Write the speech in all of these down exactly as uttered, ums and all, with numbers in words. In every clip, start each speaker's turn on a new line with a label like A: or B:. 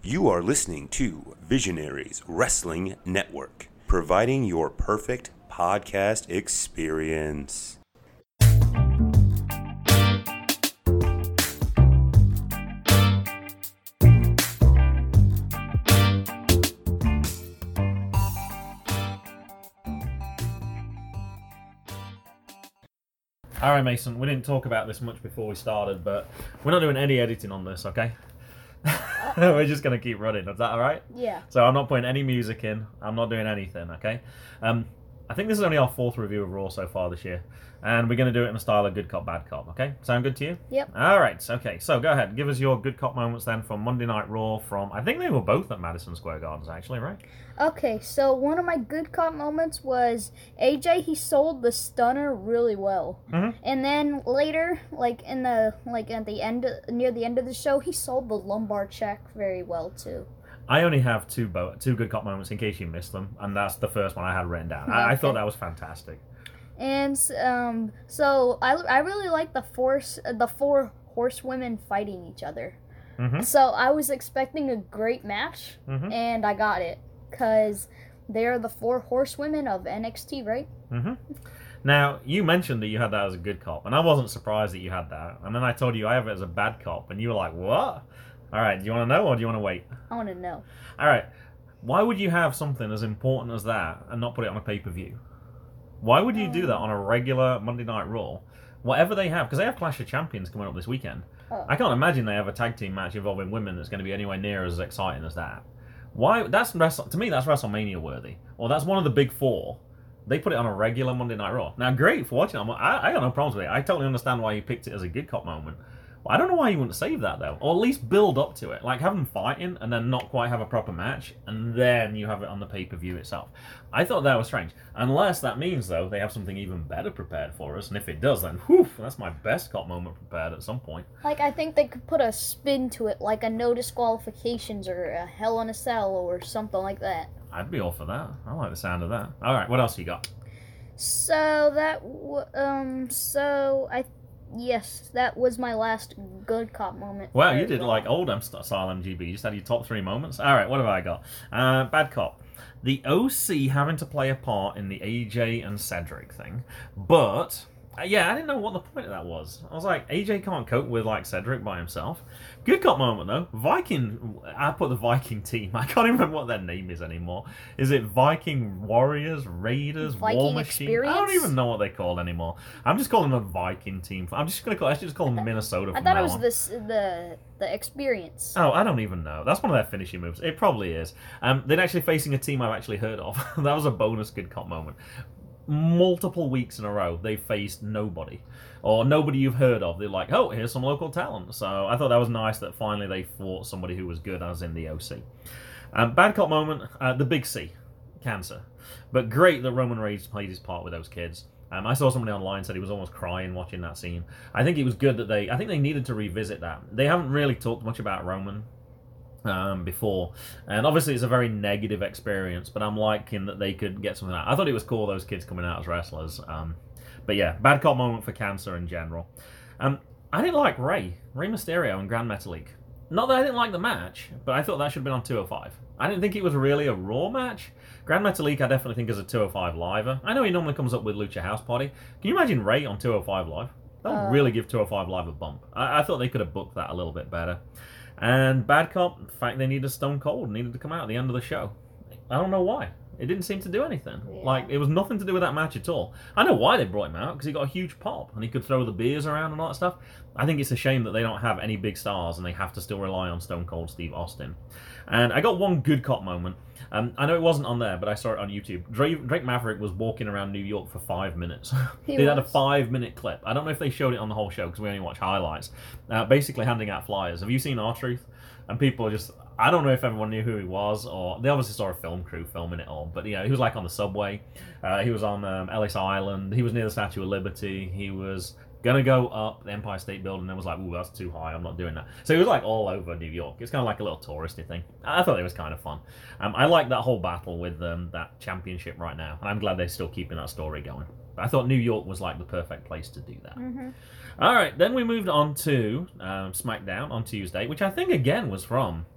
A: You are listening to Visionaries Wrestling Network, providing your perfect podcast experience.
B: All right, Mason, we didn't talk about this much before we started, but we're not doing any editing on this, okay? We're just going to keep running. Is that all right?
C: Yeah.
B: So I'm not putting any music in. I'm not doing anything, okay? Um, I think this is only our fourth review of Raw so far this year, and we're going to do it in the style of good cop, bad cop, okay? Sound good to you?
C: Yep.
B: All right, okay. So go ahead. Give us your good cop moments then from Monday Night Raw from, I think they were both at Madison Square Gardens, actually, right?
C: Okay, so one of my good cop moments was A J, he sold the stunner really well.
B: Mm-hmm.
C: And then later, like in the like at the end near the end of the show, he sold the lumbar check very well too.
B: I only have two bo- two good cop moments in case you missed them, and that's the first one I had written down. I, I
C: Okay.
B: thought that was fantastic.
C: And um so I I really like the force the four horsewomen fighting each other.
B: Mm-hmm.
C: So I was expecting a great match,
B: Mm-hmm.
C: and I got it because they're the four horsewomen of N X T, right?
B: Mm-hmm. Now, you mentioned that you had that as a good cop, and I wasn't surprised that you had that. And then I told you I have it as a bad cop, and you were like, what? All right, do you want to know or do you want to wait?
C: I want to know.
B: All right, why would you have something as important as that and not put it on a pay-per-view? Why would you do that on a regular Monday Night Raw? Whatever they have, because they have Clash of Champions coming up this weekend.
C: Oh.
B: I can't imagine they have a tag team match involving women that's going to be anywhere near as exciting as that. Why? That's Wrestle- to me, that's WrestleMania worthy. Or that's one of the big four. They put it on a regular Monday Night Raw. Now, great for watching it. I, I got no problems with it. I totally understand why you picked it as a good cop moment. But I don't know why you wouldn't save that, though. Or at least build up to it. Like, have them fighting and then not quite have a proper match, and then you have it on the pay-per-view itself. I thought that was strange. Unless that means, though, they have something even better prepared for us. And if it does, then, whew, that's my best cop moment prepared at some point.
C: Like, I think they could put a spin to it, like a no disqualifications or a Hell in a Cell or something like that.
B: I'd be all for that. I like the sound of that. All right, what else you got?
C: So that, w- um, so I, yes, that was my last good cop moment.
B: Well,
C: for
B: you did
C: Raw.
B: like old M style M G B. You just had your top three moments. All right, what have I got? Uh, bad cop. The O C having to play a part in the A J and Cedric thing. But, uh, yeah, I didn't know what the point of that was. I was like, A J can't cope with, like, Cedric by himself. Good cop moment, though. Viking, I put the Viking team. I can't even remember what their name is anymore. Is it Viking Warriors, Raiders,
C: Viking
B: War Machine? I don't
C: Experience?
B: even know what they're called anymore. I'm just calling them a Viking team. I'm just going to call, I should just call them Minnesota
C: I
B: from
C: thought
B: now
C: it was
B: on.
C: this the the experience.
B: Oh, I don't even know. That's one of their finishing moves. It probably is. Um, they're actually facing a team I've actually heard of. That was a bonus good cop moment. Multiple weeks in a row, they faced nobody. Or nobody you've heard of. They're like, oh, here's some local talent. So I thought that was nice that finally they fought somebody who was good, as in the O C. Um, bad cop moment, uh, the big C. Cancer. But great that Roman Reigns played his part with those kids. Um, I saw somebody online said he was almost crying watching that scene. I think it was good that they... I think they needed to revisit that. They haven't really talked much about Roman um, before. And obviously it's a very negative experience, but I'm liking that they could get something out. I thought it was cool, those kids coming out as wrestlers. Um, but yeah, bad cop moment for Cancer in general. Um, I didn't like Rey. Rey Mysterio and Grand Metalik. Not that I didn't like the match, but I thought that should have been on two oh five. I didn't think it was really a Raw match. Grand Metalik I definitely think is a two oh five liver. I know he normally comes up with Lucha House Party. Can you imagine Rey on two oh five Live? That would
C: Uh.
B: really give two oh five Live a bump. I, I thought they could have booked that a little bit better. And Bad Cop, in fact, they needed Stone Cold, needed to come out at the end of the show. I don't know why. It didn't seem to do anything.
C: Yeah.
B: Like, it was nothing to do with that match at all. I know why they brought him out, because he got a huge pop, and he could throw the beers around and all that stuff. I think it's a shame that they don't have any big stars, and they have to still rely on Stone Cold Steve Austin. And I got one good cop moment. Um, I know it wasn't on there, but I saw it on YouTube. Drake, Drake Maverick was walking around New York for five minutes.
C: He
B: they had a
C: was.
B: five-minute clip. I don't know if they showed it on the whole show, because we only watch highlights. Uh, basically handing out flyers. Have you seen R-Truth? And people are just... I don't know if everyone knew who he was, or they obviously saw a film crew filming it all. But yeah, he was like on the subway. Uh, he was on um, Ellis Island. He was near the Statue of Liberty. He was gonna go up the Empire State Building and was like, ooh, that's too high, I'm not doing that. So he was like all over New York. It's kind of like a little touristy thing. I thought it was kind of fun. Um, I like that whole battle with um, that championship right now, and I'm glad they're still keeping that story going. But I thought New York was like the perfect place to do that.
C: Mm-hmm.
B: All right, then we moved on to um, SmackDown on Tuesday, which I think again was from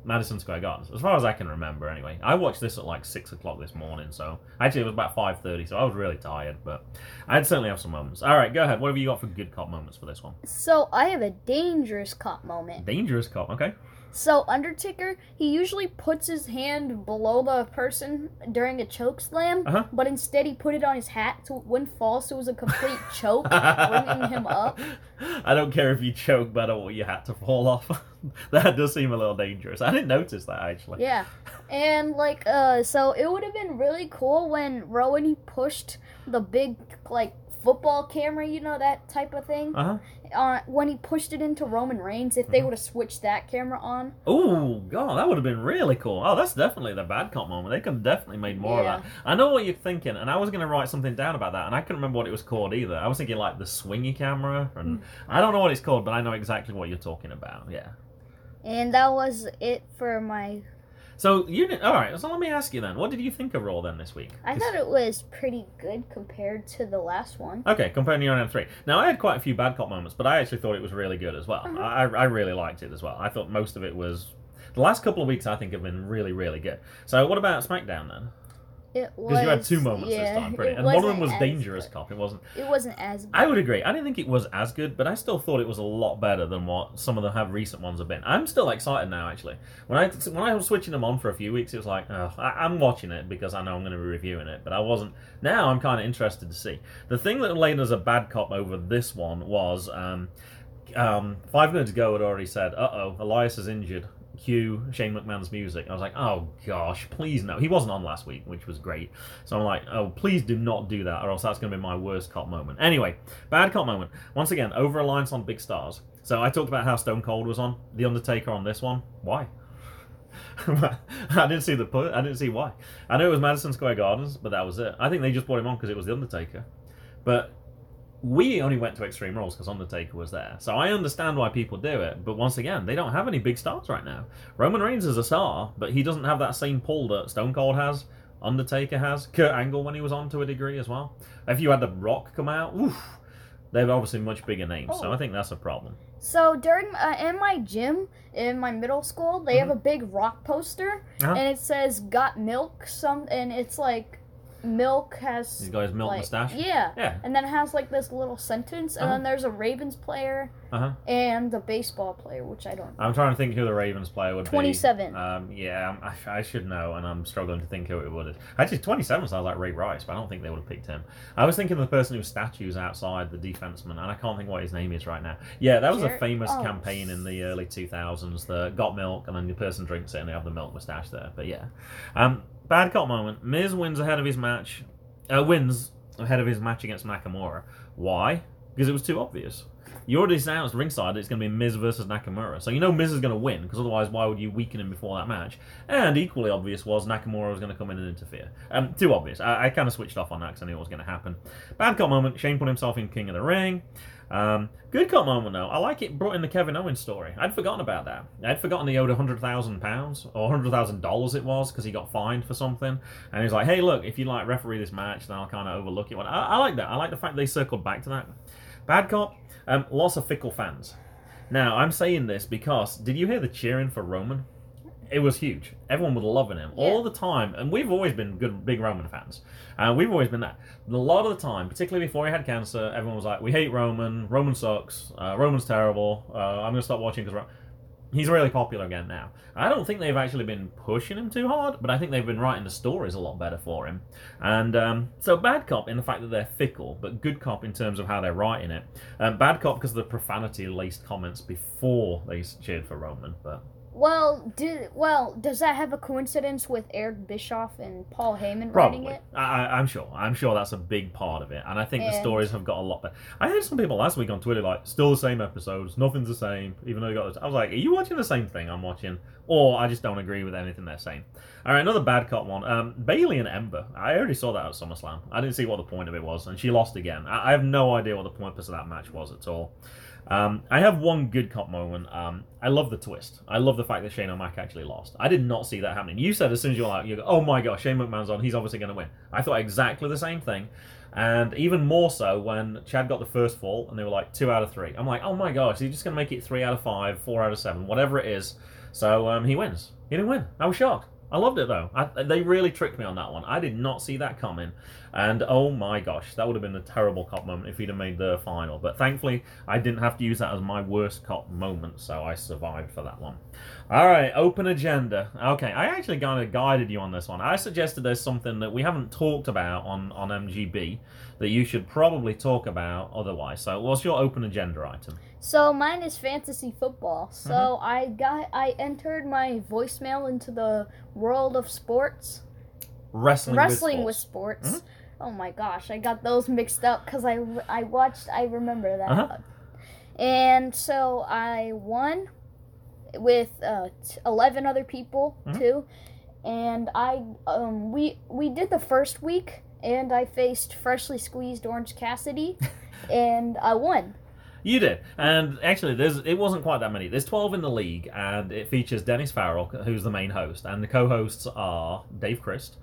B: Madison Square Garden, as far as I can remember anyway. I watched this at like six o'clock this morning, so actually it was about five thirty, so I was really tired, but I'd certainly have some moments. All right, go ahead. What have you got for good cop moments for this one?
C: So I have a dangerous cop moment.
B: Dangerous cop, okay.
C: So Undertaker, he usually puts his hand below the person during a choke slam,
B: uh-huh.
C: but instead he put it on his hat so it wouldn't fall, so it was a complete choke, bringing him up.
B: I don't care if you choke, but I don't want your hat to fall off. That does seem a little dangerous. I didn't notice that, actually.
C: Yeah, and like, uh, so it would have been really cool when Rowan, he pushed the big, like, football camera, you know, that type of thing.
B: Uh-huh.
C: Uh, when he pushed it into Roman Reigns, if they
B: mm-hmm.
C: would have switched that camera on.
B: Oh, God, that would have been really cool. Oh, that's definitely the bad cop moment. They could have definitely made more
C: yeah.
B: of that. I know what you're thinking, and I was going to write something down about that, and I couldn't remember what it was called either. I was thinking, like, the swingy camera, and mm. I don't know what it's called, but I know exactly what you're talking about, yeah.
C: And that was it for my...
B: So, you did, all right, so let me ask you then. What did you think of Raw then this week?
C: I thought it was pretty good compared to the last one.
B: Okay, compared to your M three. Now, I had quite a few bad cop moments, but I actually thought it was really good as well.
C: Uh-huh.
B: I, I really liked it as well. I thought most of it was... The last couple of weeks, I think, have been really, really good. So, what about SmackDown then?
C: It was...
B: Because you had two moments
C: yeah,
B: this time, pretty. And one of them was Dangerous
C: good.
B: Cop. It wasn't...
C: It wasn't as good.
B: I would agree. I didn't think it was as good, but I still thought it was a lot better than what some of the have recent ones have been. I'm still excited now, actually. When I when I was switching them on for a few weeks, it was like, oh, I, I'm watching it because I know I'm going to be reviewing it, but I wasn't. Now I'm kind of interested to see. The thing that laid as a bad cop over this one was um, um, five minutes ago had already said, uh-oh, Elias is injured. Cue Shane McMahon's music. I was like, oh gosh, please no. He wasn't on last week, which was great. So I'm like, oh, please do not do that, or else that's going to be my worst cop moment. Anyway, bad cop moment. Once again, over-reliance on big stars. So I talked about how Stone Cold was on. The Undertaker on this one. Why? I didn't see the put. I didn't see why. I know it was Madison Square Gardens, but that was it. I think they just brought him on because it was The Undertaker. But we only went to Extreme Rules because Undertaker was there. So I understand why people do it, but once again, they don't have any big stars right now. Roman Reigns is a star, but he doesn't have that same pull that Stone Cold has, Undertaker has, Kurt Angle when he was on to a degree as well. If you had The Rock come out, oof, they're obviously much bigger names, oh. so I think that's a problem.
C: So during uh, in my gym, in my middle school, they mm-hmm. have a big Rock poster, uh-huh. and it says "Got Milk," some, and it's like... Milk has...
B: He's got his milk
C: like,
B: mustache?
C: Yeah.
B: Yeah.
C: And then it has like this little sentence, and
B: uh-huh.
C: then there's a Ravens player
B: uh-huh.
C: and the baseball player, which I don't know.
B: I'm trying to think who the Ravens player would
C: twenty-seven.
B: be. twenty-seven. Um, yeah, I, I should know, and I'm struggling to think who it would. Actually, twenty-seven sounds like Ray Rice, but I don't think they would have picked him. I was thinking of the person whose statue's outside, the defenseman, and I can't think what his name is right now. Yeah, that was
C: Jared?
B: a famous
C: oh.
B: campaign in the early two thousands, the got milk, and then the person drinks it, and they have the milk mustache there. But yeah. Um, bad cop moment. Miz wins ahead of his match. Uh, wins ahead of his match against Nakamura. Why? Because it was too obvious. You already announced ringside that it's going to be Miz versus Nakamura. So you know Miz is going to win, because otherwise why would you weaken him before that match? And equally obvious was Nakamura was going to come in and interfere. Um, too obvious. I, I kind of switched off on that because I knew what was going to happen. Bad cop moment. Shane put himself in King of the Ring. Um, good cop moment though. I like it brought in the Kevin Owens story. I'd forgotten about that. I'd forgotten he owed one hundred thousand pounds, or one hundred thousand dollars it was, because he got fined for something. And he's like, hey look, if you like referee this match, then I'll kind of overlook it. I, I like that. I like the fact they circled back to that. Bad cop, um, lots of fickle fans. Now, I'm saying this because, did you hear the cheering for Roman? It was huge. Everyone was loving him
C: yeah.
B: all the time, and we've always been good, big Roman fans. Uh, we've always been that. A lot of the time, particularly before he had cancer, everyone was like, "We hate Roman. Roman sucks. Uh, Roman's terrible. Uh, I'm gonna stop watching because Ro-. He's really popular again now." I don't think they've actually been pushing him too hard, but I think they've been writing the stories a lot better for him. And um, so, bad cop in the fact that they're fickle, but good cop in terms of how they're writing it. Um, bad cop because of the profanity-laced comments before they cheered for Roman, but.
C: Well, do, well, does that have a coincidence with Eric Bischoff and Paul Heyman
B: Probably.
C: writing it?
B: I, I'm sure. I'm sure that's a big part of it. And I think
C: and...
B: the stories have got a lot better. I heard some people last week on Twitter like, still the same episodes, nothing's the same, even though you got this. I was like, are you watching the same thing I'm watching? Or I just don't agree with anything they're saying. All right, another bad cop one. Um, Bayley and Ember. I already saw that at SummerSlam. I didn't see what the point of it was, and she lost again. I, I have no idea what the purpose of that match was at all. Um, I have one good cop moment. Um, I love the twist. I love the fact that Shane O'Mac actually lost. I did not see that happening. You said as soon as you were like, you go, oh my gosh, Shane McMahon's on. He's obviously going to win. I thought exactly the same thing. And even more so when Chad got the first fall and they were like two out of three. I'm like, oh my gosh, he's just going to make it three out of five, four out of seven, whatever it is. So um, he wins. He didn't win. I was shocked. I loved it though. I, they really tricked me on that one. I did not see that coming, and oh my gosh, that would have been a terrible cop moment if he'd have made the final. But thankfully, I didn't have to use that as my worst cop moment, so I survived for that one. All right, open agenda. Okay, I actually kind of guided you on this one. I suggested there's something that we haven't talked about on on M G B that you should probably talk about otherwise. So, what's your open agenda item?
C: So mine is fantasy football. So mm-hmm. I got I entered my voicemail into the world of sports.
B: Wrestling,
C: Wrestling
B: with sports.
C: With sports. Mm-hmm. Oh my gosh, I got those mixed up because I, I watched, I remember that.
B: Uh-huh.
C: And so I won with uh, eleven other people mm-hmm. too. And I um we we did the first week and I faced freshly squeezed Orange Cassidy and I won.
B: You did, and actually, there's it wasn't quite that many. There's twelve in the league, and it features Dennis Farrell, who's the main host, and the co-hosts are Dave Christ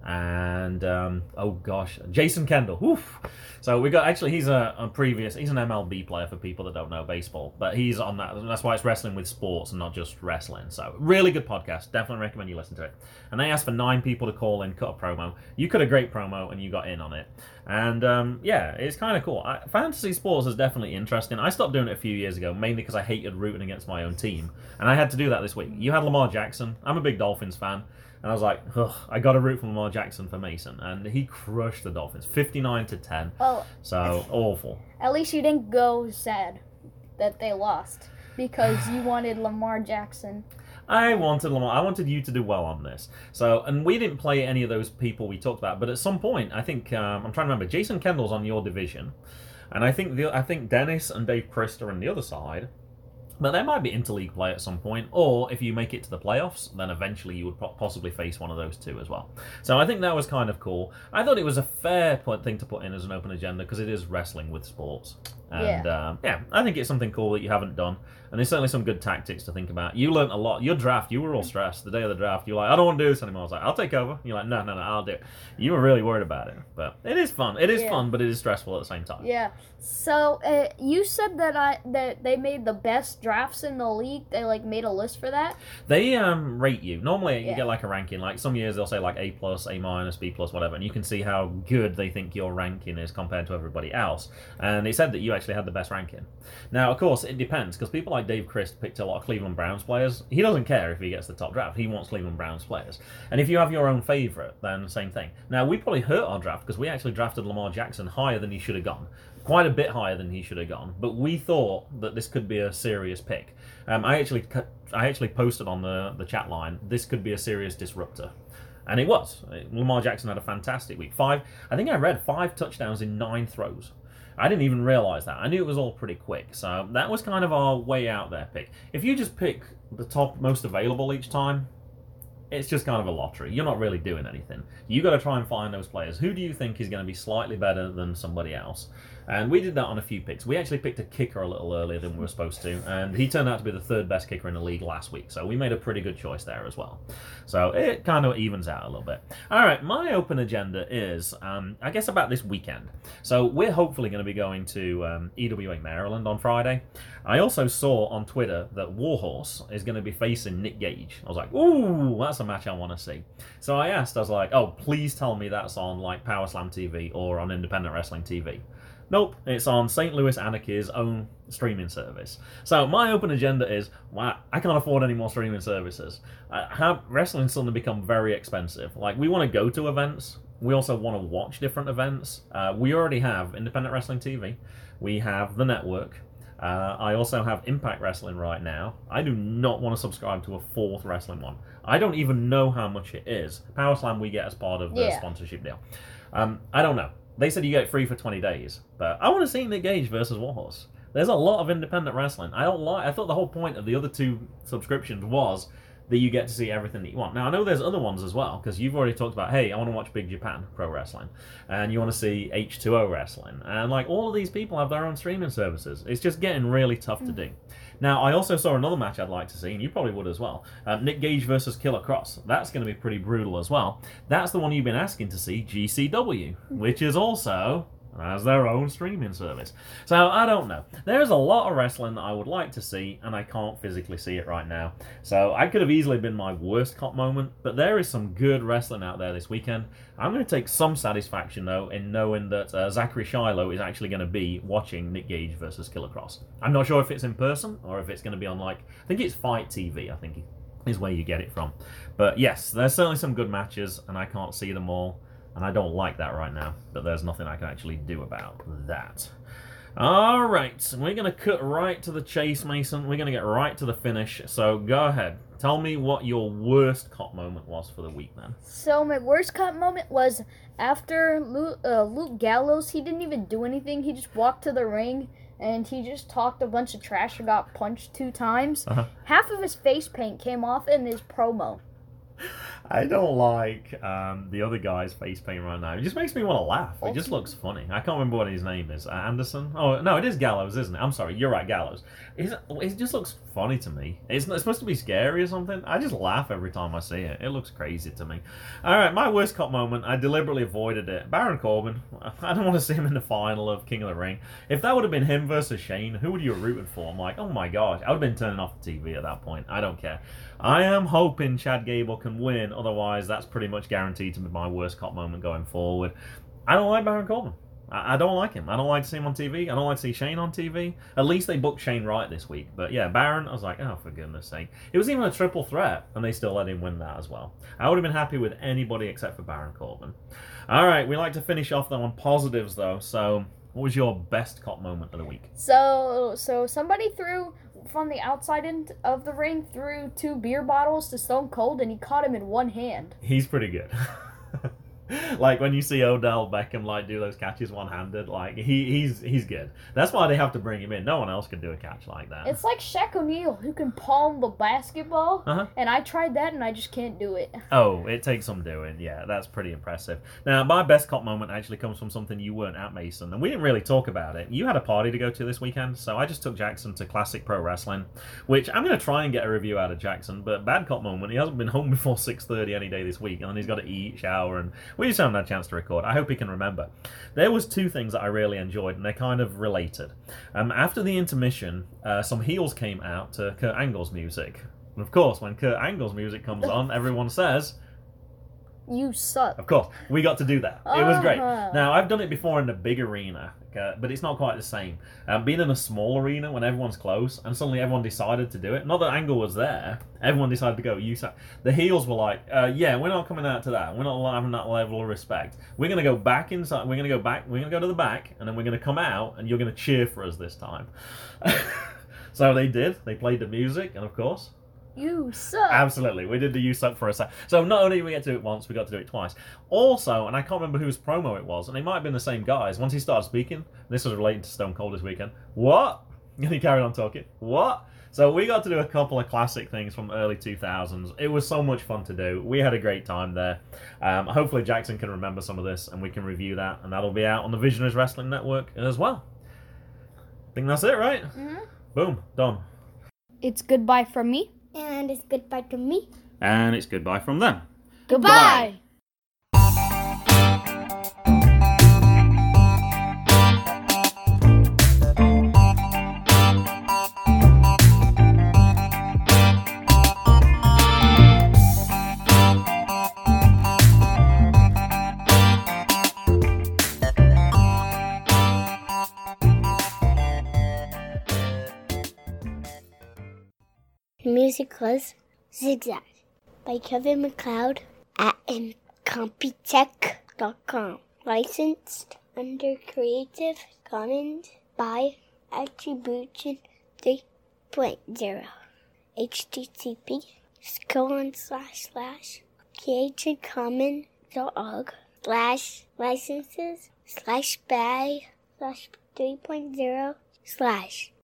B: and um, oh gosh, Jason Kendall. Oof. So we got actually he's a, a previous he's an M L B player for people that don't know baseball, but he's on that. That's why it's wrestling with sports and not just wrestling. So really good podcast. Definitely recommend you listen to it. And they asked for nine people to call in, cut a promo. You cut a great promo and you got in on it. And um, yeah, it's kind of cool. I, fantasy sports is definitely interesting. I stopped doing it a few years ago, mainly because I hated rooting against my own team, and I had to do that this week. You had Lamar Jackson. I'm a big Dolphins fan. And I was like, ugh, I got to root for Lamar Jackson for Mason. And he crushed the Dolphins, fifty-nine to ten.
C: Oh,
B: so, awful.
C: At least you didn't go sad that they lost because you wanted Lamar Jackson.
B: I wanted Lamar. I wanted you to do well on this. So, and we didn't play any of those people we talked about. But at some point, I think, um, I'm trying to remember, Jason Kendall's on your division. And I think the, I think Dennis and Dave Christ are on the other side. But there might be interleague play at some point, or if you make it to the playoffs, then eventually you would possibly face one of those two as well. So I think that was kind of cool. I thought it was a fair thing to put in as an open agenda because it is wrestling with sports. And yeah. Um, yeah, I think it's something cool that you haven't done. And there's certainly some good tactics to think about. You learned a lot. Your draft, you were all stressed. The day of the draft, you were like, I don't want to do this anymore. I was like, I'll take over. You're like, no, no, no, I'll do it. You were really worried about it. But it is fun. It is yeah. fun, but it is stressful at the same time.
C: Yeah. So uh, you said that I that they made the best drafts in the league. They like made a list for that.
B: They um rate you. Normally you
C: yeah.
B: get like a ranking. Like some years they'll say like A plus, A minus, B plus, whatever, and you can see how good they think your ranking is compared to everybody else. And they said that you actually had the best ranking. Now, of course, it depends because people like Dave Christ picked a lot of Cleveland Browns players. He doesn't care if he gets the top draft. He wants Cleveland Browns players. And if you have your own favorite, then same thing. Now, we probably hurt our draft because we actually drafted Lamar Jackson higher than he should have gone. Quite a bit higher than he should have gone, but we thought that this could be a serious pick. Um, I actually, I actually posted on the the chat line. This could be a serious disruptor, and it was. Lamar Jackson had a fantastic week. Five, I think I read five touchdowns in nine throws. I didn't even realize that. I knew it was all pretty quick, so that was kind of our way out there pick. If you just pick the top most available each time, it's just kind of a lottery. You're not really doing anything. You got to try and find those players. Who do you think is going to be slightly better than somebody else? And we did that on a few picks. We actually picked a kicker a little earlier than we were supposed to, and he turned out to be the third best kicker in the league last week. So we made a pretty good choice there as well. So it kind of evens out a little bit. All right, my open agenda is, um, I guess, about this weekend. So we're hopefully going to be going to um, E W A Maryland on Friday. I also saw on Twitter that Warhorse is going to be facing Nick Gage. I was like, ooh, that's a match I want to see. So I asked, I was like, oh, please tell me that's on like Power Slam T V or on Independent Wrestling T V. Nope, it's on Saint Louis Anarchy's own streaming service. So my open agenda is, wow, I can't afford any more streaming services. I have, wrestling's starting to become very expensive. Like, we want to go to events. We also want to watch different events. Uh, we already have Independent Wrestling T V. We have the network. Uh, I also have Impact Wrestling right now. I do not want to subscribe to a fourth wrestling one. I don't even know how much it is. Power Slam we get as part of the
C: yeah.
B: sponsorship deal. Um, I don't know. They said you get it free for twenty days, but I want to see Nick Gage versus Warhorse. There's a lot of independent wrestling. I don't like. I thought the whole point of the other two subscriptions was that you get to see everything that you want. Now I know there's other ones as well because you've already talked about, hey, I want to watch Big Japan Pro Wrestling, and you want to see H two O Wrestling, and like all of these people have their own streaming services. It's just getting really tough to do. Now, I also saw another match I'd like to see, and you probably would as well. Uh, Nick Gage versus Killer Cross. That's going to be pretty brutal as well. That's the one you've been asking to see, G C W, which is also as their own streaming service. So, I don't know. There's a lot of wrestling that I would like to see, and I can't physically see it right now. So, I could have easily been my worst cop moment, but there is some good wrestling out there this weekend. I'm going to take some satisfaction, though, in knowing that uh, Zachary Shiloh is actually going to be watching Nick Gage versus Killer Kross. I'm not sure if it's in person, or if it's going to be on, like, I think it's Fight T V, I think is where you get it from. But yes, there's certainly some good matches, and I can't see them all. And I don't like that right now, but there's nothing I can actually do about that. Alright, we're going to cut right to the chase, Mason. We're going to get right to the finish. So go ahead. Tell me what your worst cop moment was for the week, then.
C: So my worst cop moment was after Luke, uh, Luke Gallows. He didn't even do anything. He just walked to the ring, and he just talked a bunch of trash and got punched two times. Uh-huh. Half of his face paint came off in his promo.
B: I don't like um, the other guy's face paint right now. It just makes me want to laugh. It just looks funny. I can't remember what his name is. Uh, Anderson? Oh, no, it is Gallows, isn't it? I'm sorry. You're right, Gallows. It's, it just looks funny to me. It's, it's supposed to be scary or something. I just laugh every time I see it. It looks crazy to me. All right, my worst cop moment. I deliberately avoided it. Baron Corbin. I don't want to see him in the final of King of the Ring. If that would have been him versus Shane, who would you have rooted for? I'm like, oh my gosh. I would have been turning off the T V at that point. I don't care. I am hoping Chad Gable can win. Otherwise, that's pretty much guaranteed to be my worst cop moment going forward. I don't like Baron Corbin. I, I don't like him. I don't like to see him on T V. I don't like to see Shane on T V. At least they booked Shane right this week. But yeah, Baron, I was like, oh, for goodness sake. It was even a triple threat, and they still let him win that as well. I would have been happy with anybody except for Baron Corbin. All right, we like to finish off, though, on positives, though. So what was your best cop moment of the week?
C: So, so somebody threw... from the outside end of the ring, threw two beer bottles to Stone Cold, and he caught him in one hand.
B: He's pretty good. Like when you see Odell Beckham like do those catches one-handed, like he, he's he's good. That's why they have to bring him in. No one else can do a catch like that.
C: It's like Shaq O'Neal, who can palm the basketball, uh-huh. and I tried that and I just can't do it.
B: Oh, it takes some doing. Yeah, that's pretty impressive. Now, my best cop moment actually comes from something you weren't at, Mason, and we didn't really talk about it. You had a party to go to this weekend, so I just took Jackson to Classic Pro Wrestling, which I'm going to try and get a review out of Jackson, but bad cop moment, he hasn't been home before six thirty any day this week, and then he's got to eat, shower, and we just haven't had a chance to record. I hope he can remember. There was two things that I really enjoyed, and they're kind of related. Um, after the intermission, uh, some heels came out to Kurt Angle's music. And of course, when Kurt Angle's music comes on, everyone says,
C: "You suck."
B: Of course, we got to do that. It was great.
C: Uh-huh.
B: Now, I've done it before in a big arena, uh, but it's not quite the same. Um, being in a small arena when everyone's close, and suddenly everyone decided to do it. Not that Angle was there. Everyone decided to go, you suck. The heels were like, uh, yeah, we're not coming out to that. We're not having that level of respect. We're going to go back inside. We're going to go back. We're going to go to the back, and then we're going to come out, and you're going to cheer for us this time. So they did. They played the music, and of course...
C: You suck.
B: Absolutely. We did the you suck for a sec. So not only did we get to do it once, we got to do it twice. Also, and I can't remember whose promo it was, and it might have been the same guys, once he started speaking, this was relating to Stone Cold this weekend, what? And he carried on talking, what? So we got to do a couple of classic things from the early two thousands. It was so much fun to do. We had a great time there. Um, hopefully Jackson can remember some of this, and we can review that, and that'll be out on the Visionaries Wrestling Network as well. I think that's it, right?
C: Mm-hmm.
B: Boom. Done.
C: It's goodbye from me.
D: And it's goodbye to me.
B: And it's goodbye from them.
C: Goodbye.
D: The music was Zigzag by Kevin MacLeod at incompetech dot com. Licensed under Creative Commons by Attribution three point oh. H T T P colon slash slash creativecommons.org slash licenses slash by slash three point oh slash